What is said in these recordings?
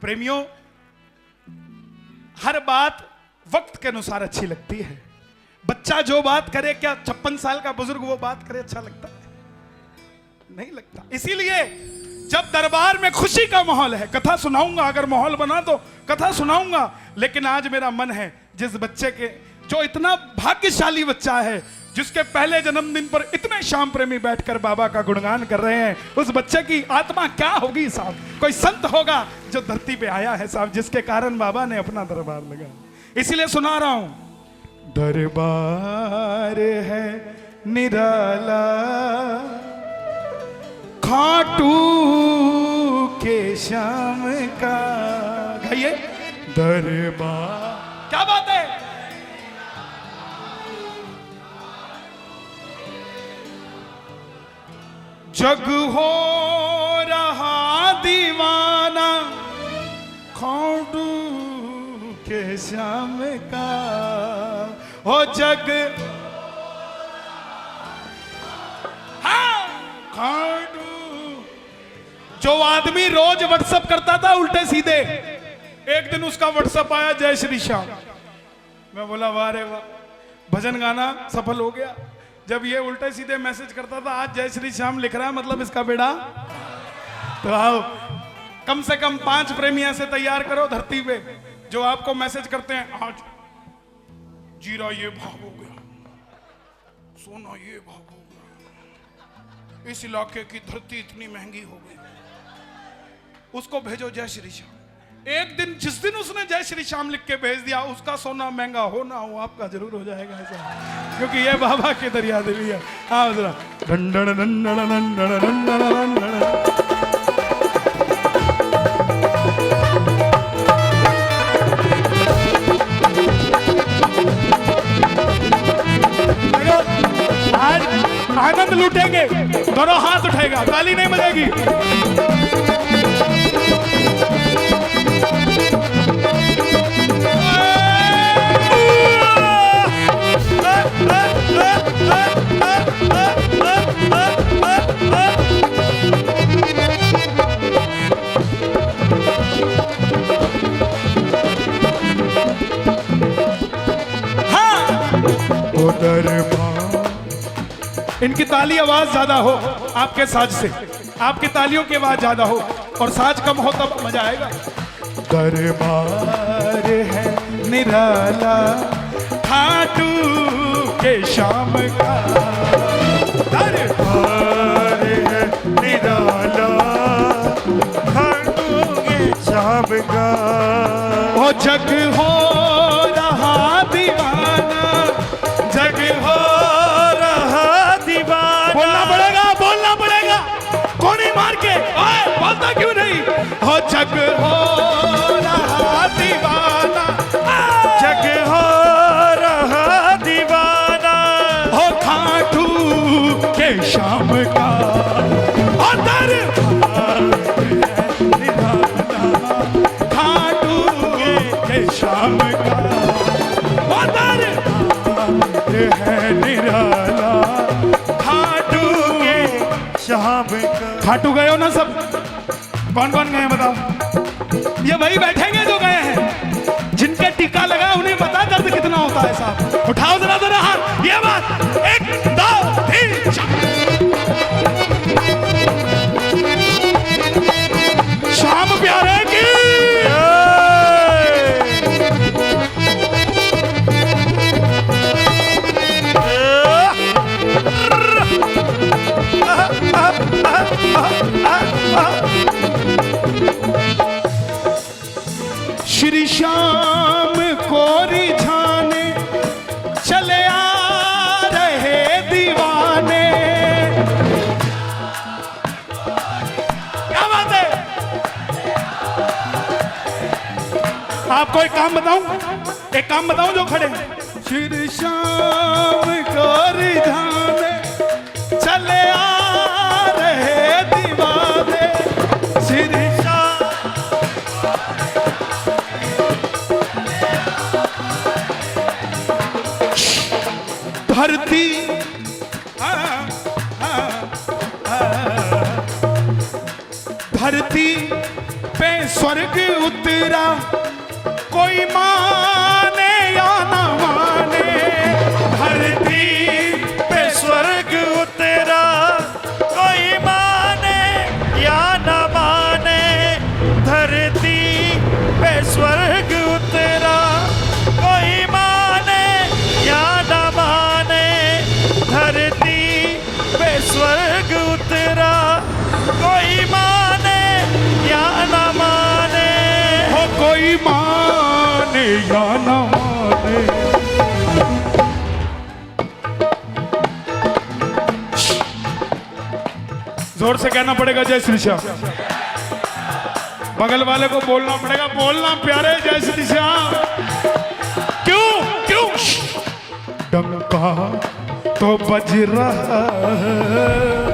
प्रेमियों, हर बात वक्त के अनुसार अच्छी लगती है। बच्चा जो बात करे, क्या 56 साल का बुजुर्ग वो बात करे अच्छा लगता है? नहीं लगता। इसीलिए जब दरबार में खुशी का माहौल है, कथा सुनाऊंगा, अगर माहौल बना तो कथा सुनाऊंगा। लेकिन आज मेरा मन है जिस बच्चे के, जो इतना भाग्यशाली बच्चा है, जिसके पहले जन्मदिन पर इतने श्याम प्रेमी बैठकर बाबा का गुणगान कर रहे हैं, उस बच्चे की आत्मा क्या होगी साहब? कोई संत होगा जो धरती पे आया है साहब, जिसके कारण बाबा ने अपना दरबार लगाया। इसीलिए सुना रहा हूं, दरबार है निराला खाटू के श्याम का। गाइए, दरबार। क्या बात है? जग हो रहा दीवाना खाटू के श्याम का। हो जग खाटू। जो आदमी रोज व्हाट्सएप करता था उल्टे सीधे, एक दिन उसका व्हाट्सएप आया, जय श्री श्याम। मैं बोला वाह रे वाह, भजन गाना सफल हो गया। जब ये उल्टे सीधे मैसेज करता था, आज जय श्री श्याम लिख रहा है, मतलब इसका बेड़ा। तो आओ, कम से कम 5 प्रेमी ऐसे तैयार करो धरती पे जो आपको मैसेज करते हैं, आज जीरा ये भाव हो गया, सोना ये भाव हो गया, इस इलाके की धरती इतनी महंगी हो गई। उसको भेजो जय श्री श्याम। एक दिन, जिस दिन उसने जय श्री श्याम लिख के भेज दिया, उसका सोना महंगा हो ना हो, आपका जरूर हो जाएगा ऐसा, क्योंकि ये बाबा की दरिया दिली है। हाँ जरा, डंडन डंडन डंडन डंडन डंडन। आज आनंद लूटेंगे, दोनों हाथ उठेगा, ताली नहीं बजेगी। इनकी ताली आवाज ज्यादा हो आपके साज से, आपकी तालियों की आवाज ज्यादा हो, और साज कम हो तब मजा आएगा। दरबार है निराला खाटू के श्याम का। दरबार है निराला खाटू के श्याम का। ओ जग हो रहा दीवाना, जग हो रहा दीवाना। बोलना पड़ेगा, कोनी मार के। ओए, बोलता क्यों नहीं? हो जग हो रहा दीवाना, जग हो रहा दीवाना। हो खाटू के श्याम का। खाटू के श्याम का। है निराला खाटू के श्याम का। खाटू गए हो ना सब? कौन कौन गए बताओ? ये वही बैठेंगे जो गए हैं, जिनके टीका लगा उन्हें पता दर्द कितना होता है साहब। उठाओ जरा जरा हाथ। ये बात 1 2 3 श्याम प्यारे की। श्री श्याम को रिझाने चले आ रहे दीवाने। क्या बात है? आपको एक काम बताऊं जो खड़े हैं। श्री श्याम को रिझाने चले आ रहे दीवाने। श्री धरती धरती पे स्वर्ग उतरा, कोई माने या न माने। धरती पे स्वर्ग उतरा, कोई माने या न माने। धरती पे स्वर्ग उतरा, कोई माने या न माने। धरती पे स्वर्ग उतरा, कोई माने या न माने। हो कोई माने या न माने। जोर से कहना पड़ेगा जय श्री श्याम। बगल वाले को बोलना पड़ेगा, बोलना प्यारे जय श्री श्याम। क्यों क्यों? डंका तो बज रहा है,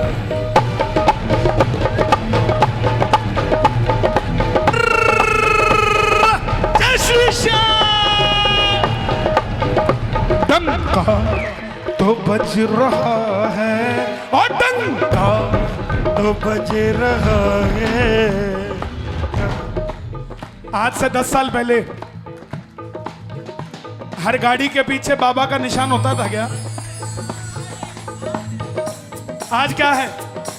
जय श्री श्याम। डंका तो बज रहा है, और डंका तो बज रहा है। आज से 10 साल पहले हर गाड़ी के पीछे बाबा का निशान होता था क्या? आज क्या है?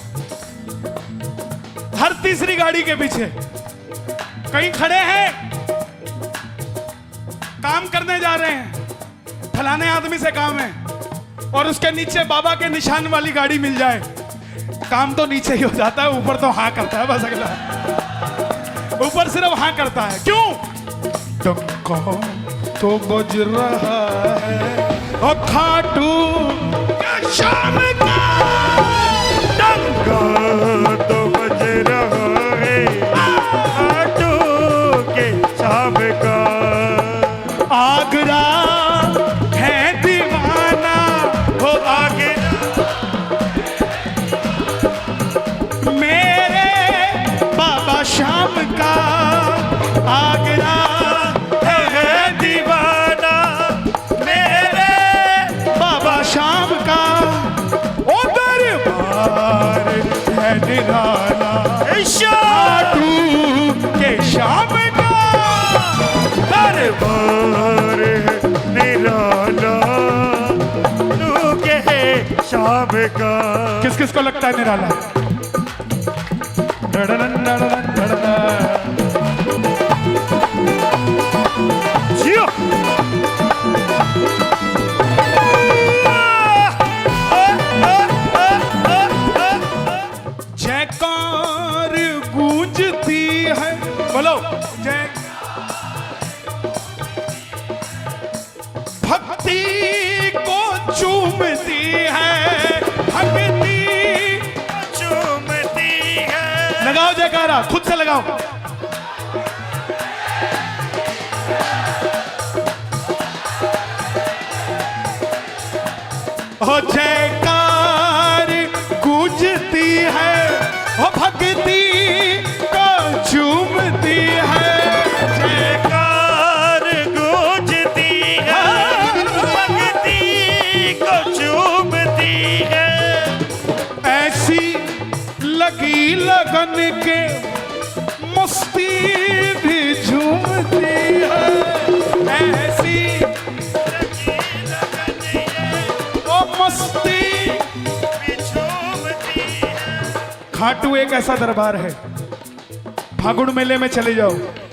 हर तीसरी गाड़ी के पीछे कहीं खड़े हैं, काम करने जा रहे हैं, फलाने आदमी से काम है, और उसके नीचे बाबा के निशान वाली गाड़ी मिल जाए, काम तो नीचे ही हो जाता है, ऊपर तो हाँ करता है बस। अगला ऊपर सिर्फ हाँ करता है। क्यों? डंका तो बज रहा है, और खाटू शाम का डंका तो बज रहा है, खाटू के शाम का। आगरा है दीवाना, हो आगे मेरे बाबा शाम का। आगरा है दीवाना, मेरे बाबा शाम का। ओ दरबार है निराला, खाटू के शाम का। दरबार है निराला, तू के है शाम का। किस किस को लगता है निराला? डडडन डडडन डडडन। जियो जयकार गूंजती है, बोलो जय। भक्ति को चूमती है, भक्ति चूमती है। लगाओ जयकारा, खुद से लगाओ। हो जयकार गूंजती है, हो भक्ति को चूमती है। जयकार गूंजती है, भक्ति को चूमती है। ऐसी लगी लगन के मस्ती भी झूमती है। ऐसी वो मस्ती खाटू एक ऐसा दरबार है, फागुन मेले में चले जाओ,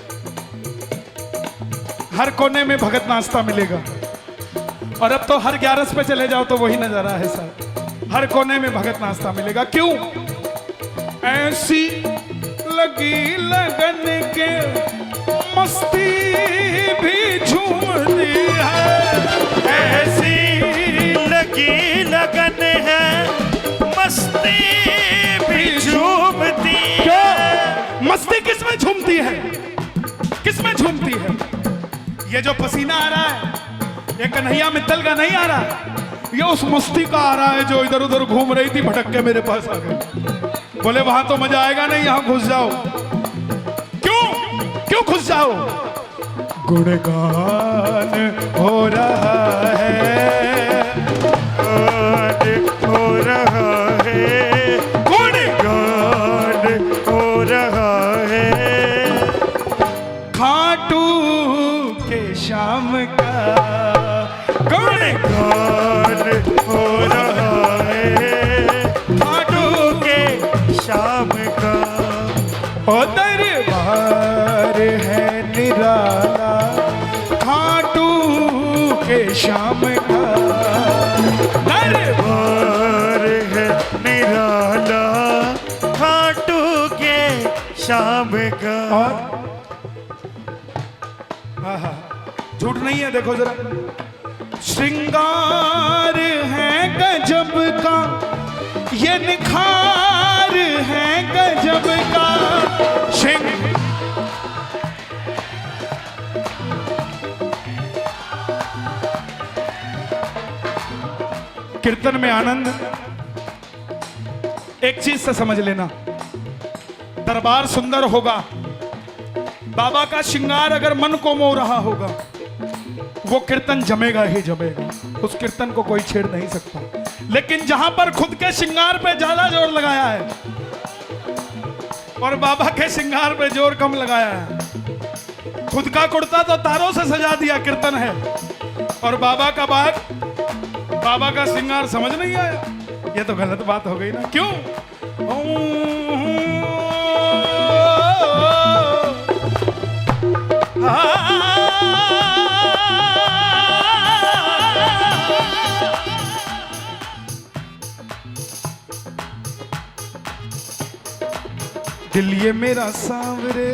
हर कोने में भगत नाश्ता मिलेगा। और अब तो हर 11 पे चले जाओ तो वही नजारा है सर, हर कोने में भगत नाश्ता मिलेगा। क्यों? ऐसी लगी लगन के मस्ती भी झूमती है। ऐसी लगी लगन है, मस्ती भी झूमती है। मस्ती किसमें झूमती है? किसमें झूमती है? ये जो पसीना आ रहा है, ये कन्हैया मित्तल का नहीं आ रहा, ये उस मस्ती का आ रहा है जो इधर उधर घूम रही थी, भटक के मेरे पास आ गई। बोले वहां तो मजा आएगा नहीं, यहां घुस जाओ। क्यों क्यों घुस जाओ? गुणगान हो रहा है, हो रहा है, गुणगान हो रहा है। खाटू के शाम का कौन कौन हो रहा है खाटू के शाम का। ओ दरबार है निराला खाटू के शाम का दरबार है निराला खाटू के शाम का। और झूठ नहीं है, देखो जरा। श्रृंगार है गजब का, ये निखार है गजब का। कीर्तन में आनंद एक चीज से समझ लेना, दरबार सुंदर होगा, बाबा का श्रृंगार अगर मन को मोह रहा होगा, वो कीर्तन जमेगा ही जमेगा, उस कीर्तन को कोई छेड़ नहीं सकता। लेकिन जहां पर खुद के श्रृंगार पे ज्यादा जोर लगाया है और बाबा के श्रृंगार पे जोर कम लगाया है, खुद का कुर्ता तो तारों से सजा दिया कीर्तन है, और बाबा का बाग, बाबा का श्रृंगार समझ नहीं आया, ये तो गलत बात हो गई ना। क्यों? दिल ये मेरा सांवरे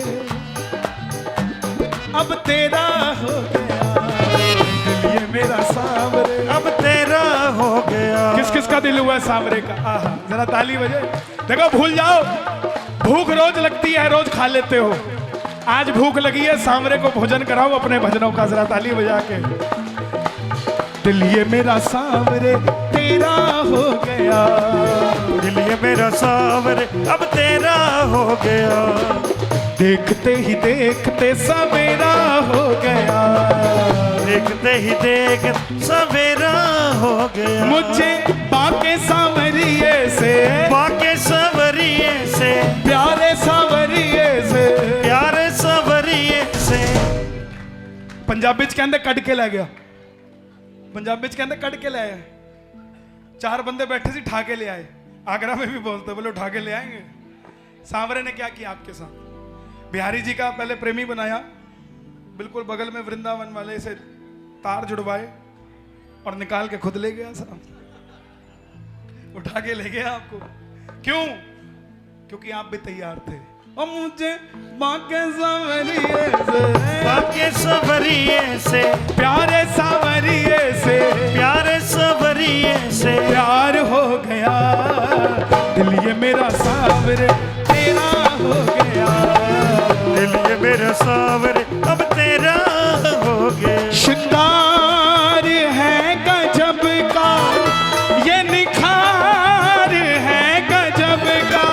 अब तेरा हो गया, दिल ये मेरा सांवरे अब तेरा हो गया। किस किस का दिल हुआ है सांवरे का? आहा, जरा ताली बजे। देखो, भूल जाओ, भूख रोज लगती है, रोज खा लेते हो, आज भूख लगी है, सांवरे को भोजन कराओ अपने भजनों का, जरा ताली बजा के। दिल ये मेरा सांवरे तेरा हो गया, दिल ये मेरा सांवरे अब तेरा हो गया। देखते ही देखते सवेरा हो गया, देखते ही देख सवेरा हो गया। मुझे बाके सांवरिये से, बाके सांवरिये से, प्यारे सांवरिये से, प्यारे सांवरिये से। पंजाबी च कहंदे कट के लै गया, पंजाबी च कहंदे कट के ले आया। चार बंदे बैठे सी, ठा के ले आए। आगरा में भी बोलते, बोले उठा के ले आएंगे। सांवरे ने क्या किया आपके साथ? बिहारी जी का पहले प्रेमी बनाया, बिल्कुल बगल में वृंदावन वाले से तार जुड़वाए और निकाल के खुद ले गया साहब, उठा के ले गया आपको। क्यों? क्योंकि आप भी तैयार थे। और मुझे बाके सांवरिये से, बाके सांवरिये से, प्यारे सांवरिये से, प्यारे सांवरिये से प्यार हो गया। दिल ये मेरा सांवरे तेरा हो गया, दिल ये मेरा सांवरे अब तेरा हो गया। श्रृंगार है गजब का, ये निखार है गजब का।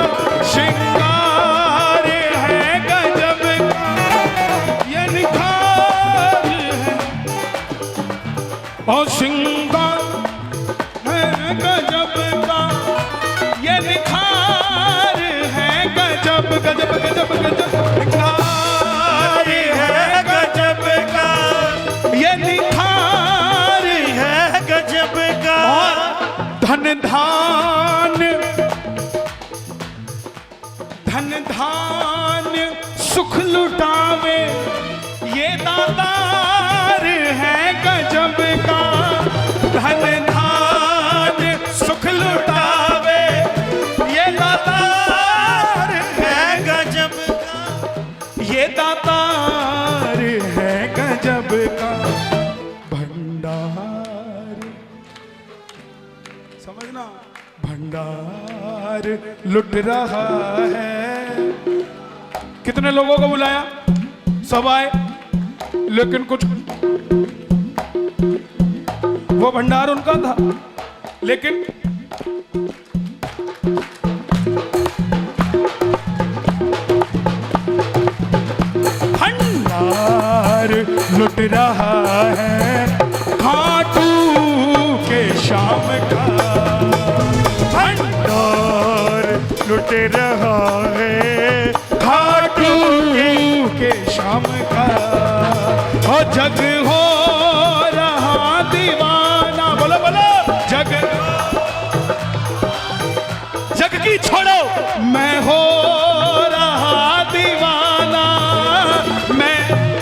श्रृंगार है गजब का, ये निखार है, और श्रृंगार है गजब का, ये निखार है गजब गजब गजब गजब। निखार है गजब का, ये निखार है गजब का। और धन धान, धन धान सुख लुटावे, ये दातार है गजब का। धन धान सुख लुटावे, ये दातार है गजब का, ये दातार है गजब का। भंडार, समझना, भंडार लुट रहा है। कितने लोगों को बुलाया? सब आए, लेकिन कुछ, वो भंडार उनका था, लेकिन भंडार लुट रहा है खाटू के शाम का। भंडार लुट रहा है खाटू के शाम का, हो जग हो रहा दीवाना। बोलो बोलो, जग जग की छोड़ो, मैं हो रहा दीवाना। मैं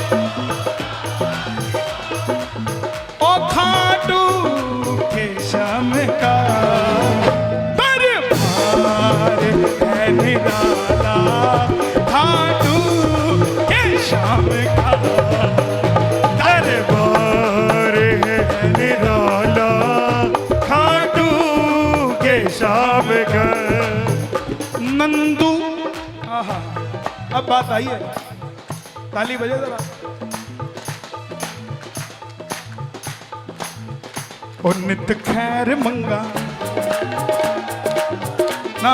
ओ खाटू के शाम का दरबार है निराला, खाटू के शाम का दरबार है निराला, खाटू के शाम का। नंदू, आहा, अब बात आई है, ताली बजे जरा। ओ नित खैर मंगा ना,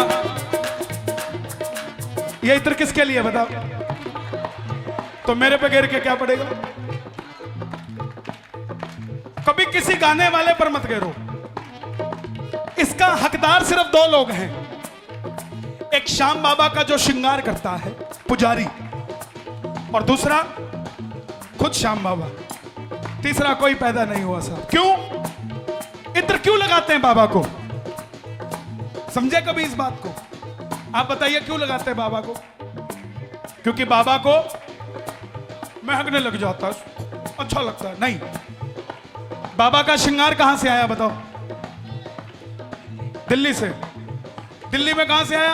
ये इत्र किसके लिए बताओ? तो मेरे पे गिर के क्या पड़ेगा? कभी किसी गाने वाले पर मत गिरो। इसका हकदार सिर्फ दो लोग हैं, एक श्याम बाबा का जो श्रृंगार करता है पुजारी, और दूसरा खुद श्याम बाबा। तीसरा कोई पैदा नहीं हुआ साहब। क्यों इत्र क्यों लगाते हैं बाबा को? समझे कभी इस बात को? आप बताइए क्यों लगाते हैं बाबा को? क्योंकि बाबा को महकने लग जाता है, अच्छा लगता है। नहीं, बाबा का श्रृंगार कहां से आया बताओ? दिल्ली से। दिल्ली में कहां से आया?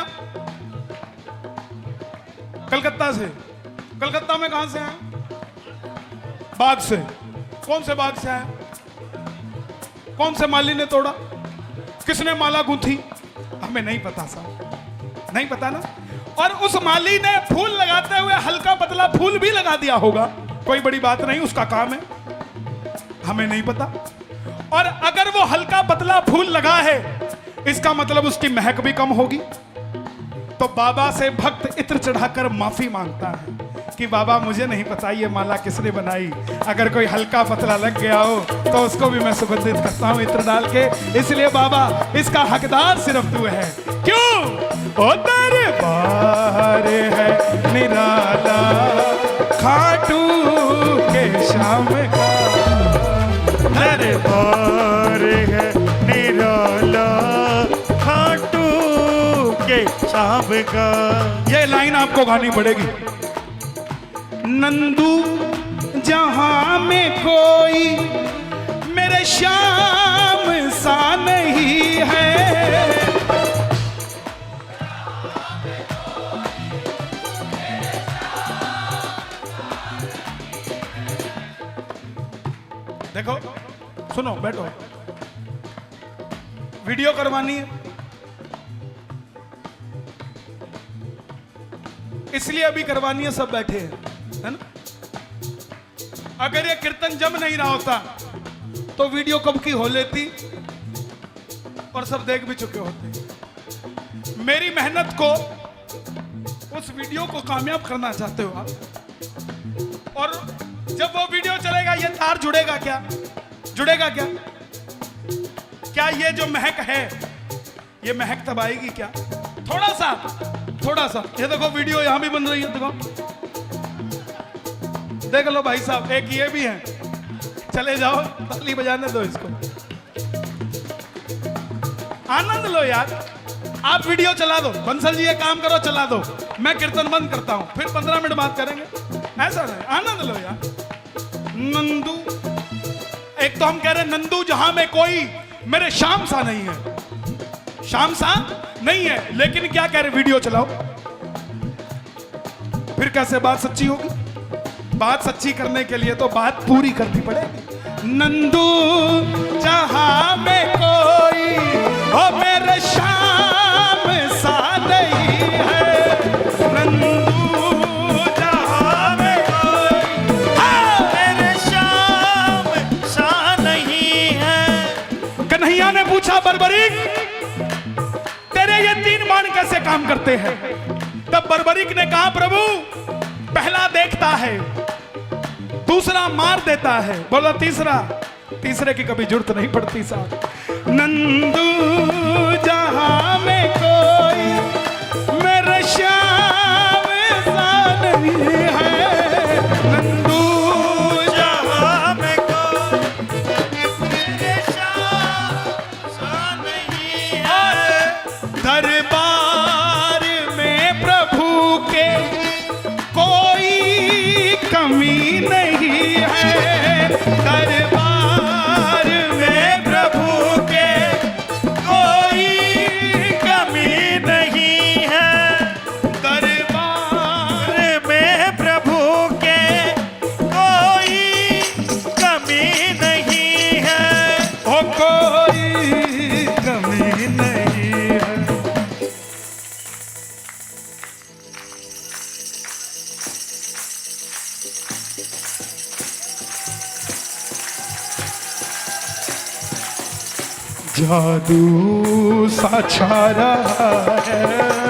कलकत्ता से। कलकत्ता में कहां से आया? बाग से। कौन से बाग से आया? कौन से माली ने तोड़ा? किसने माला गूंथी? हमें नहीं पता साहब, नहीं पता ना। और उस माली ने फूल लगाते हुए हल्का पतला फूल भी लगा दिया होगा, कोई बड़ी बात नहीं, उसका काम है, हमें नहीं पता। और अगर वो हल्का पतला फूल लगा है, इसका मतलब उसकी महक भी कम होगी। तो बाबा से भक्त इत्र चढ़ाकर माफी मांगता है कि बाबा मुझे नहीं पता ये माला किसने बनाई, अगर कोई हल्का पतला लग गया हो तो उसको भी मैं सुगंधित करता हूं इत्र डाल के, इसलिए बाबा इसका हकदार सिर्फ तू है। क्यों? ओ दरबार है निराला, खाटू के शाम का दरबार है निराला, खाटू के शाम का। ये लाइन आपको गानी पड़ेगी। नंदू जहां में कोई मेरे श्याम सा नहीं है, देखो सुनो, बैठो, वीडियो करवानी है इसलिए अभी करवानी है, सब बैठे हैं, है ना? अगर ये कीर्तन जम नहीं रहा होता तो वीडियो कब की हो लेती और सब देख भी चुके होते। मेरी मेहनत को, उस वीडियो को कामयाब करना चाहते हो आप, और जब वो वीडियो चलेगा ये तार जुड़ेगा क्या? जुड़ेगा क्या? क्या ये जो महक है, ये महक तब आएगी क्या? थोड़ा सा ये देखो वीडियो यहां भी बन रही है, देखो, देख लो भाई साहब, एक ये भी है, चले जाओ, ताली बजाने दो इसको, आनंद लो यार। आप वीडियो चला दो, बंसल जी ये काम करो, चला दो, मैं कीर्तन बंद करता हूं, फिर 15 मिनट बात करेंगे, ऐसा नहीं, आनंद लो यार। नंदू, एक तो हम कह रहे हैं नंदू जहां में कोई मेरे श्याम सा नहीं है, श्याम सा नहीं है, लेकिन क्या कह रहे, वीडियो चलाओ, फिर कैसे बात सच्ची होगी? बात सच्ची करने के लिए तो बात पूरी करनी पड़ेगी। नंदू जहां में कोई ओ मेरे श्याम सा नहीं है, नंदू जहां में कोई मेरे श्याम सा नहीं है। कन्हैया ने पूछा, बर्बरीक तेरे ये 3 बाण कैसे काम करते हैं? तब बर्बरीक ने कहा, प्रभु पहला देखता है, दूसरा मार देता है, बोला तीसरे की कभी जरूरत नहीं पड़ती साहब। नंदू जहां में कोई मेरे श्याम सा नहीं है, कमी नहीं है दरबार में प्रभु के, कोई कमी नहीं है दरबार में प्रभु के, कोई कमी नहीं है। ओ कोई कमी नहीं है। जादू सा छा रहा है,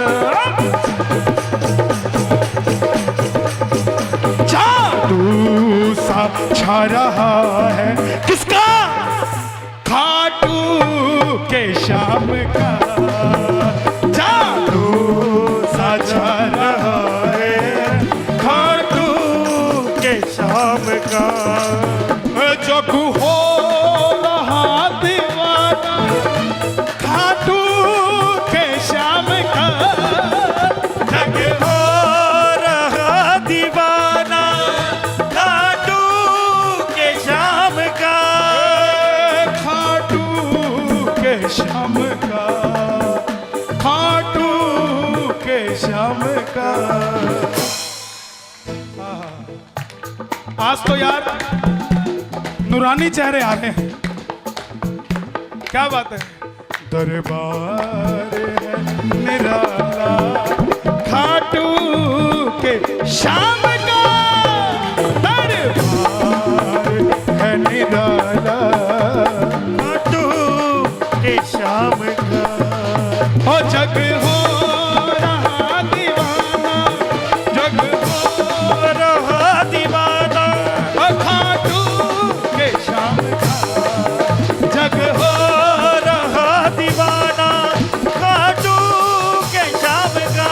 जादू सा छा रहा है, किसका? खाटू के शाम का, जादू सा छा रहा है, खाटू के शाम का जग हो रहा दीवाना, खाटू के शाम का, जग हो रहा दीवाना, खाटू के शाम का, खाटू के शाम का, खाटू के शाम का। आज तो यार नूरानी चेहरे आ रहे हैं, क्या बात है। दरबार है निराला, खाटू के शाम का, दरबार है निराला, खाटू के शाम का। ओ जग हो रहा दीवाना, जग हो रहा दीवाना, खाटू के शाम का, जग हो रहा दीवाना, खाटू के शाम का।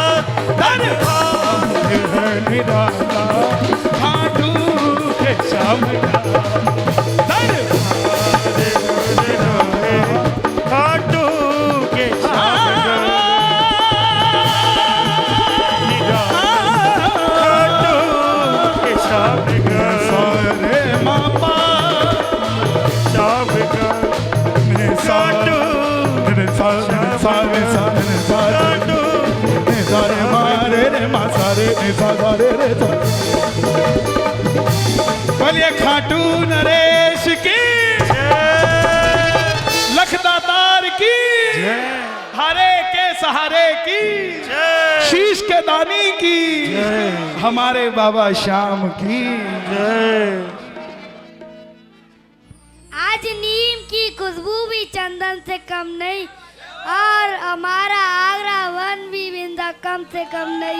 दरबार है निराला, खाटू के शाम का, दरबार खाटू के शाम का, खाटू के शाम का, सारे मापा शाम का, खाटू सारे सारे सारे खाटू सारे मारे रे मा सारे सारे रे बोलिए खाटू नरेश की, लखदातार की, हरे के सहारे की, शीश के दानी की, हमारे बाबा श्याम की। आज नीम की खुशबू भी चंदन से कम नहीं, और हमारा आगरा वन भी बिंदा कम से कम नहीं।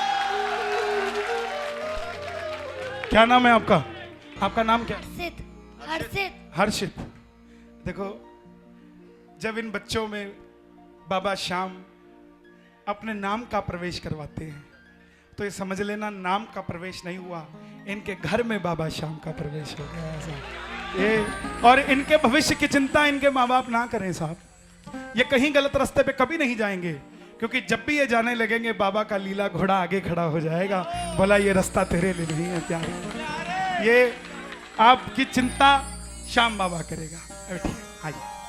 क्या नाम है आपका? आपका नाम क्या? हर्षित, हर्षित। हर्षित। देखो, जब इन बच्चों में बाबा श्याम अपने नाम का प्रवेश करवाते हैं तो ये समझ लेना नाम का प्रवेश नहीं हुआ, इनके घर में बाबा श्याम का प्रवेश हो गया। ऐसा ये, और इनके भविष्य की चिंता इनके माँ बाप ना करें साहब, ये कहीं गलत रास्ते पे कभी नहीं जाएंगे, क्योंकि जब भी ये जाने लगेंगे बाबा का लीला घोड़ा आगे खड़ा हो जाएगा, बोला ये रास्ता तेरे लिए नहीं है प्यारे, ये आपकी चिंता श्याम बाबा करेगा। बैठिए, आइए।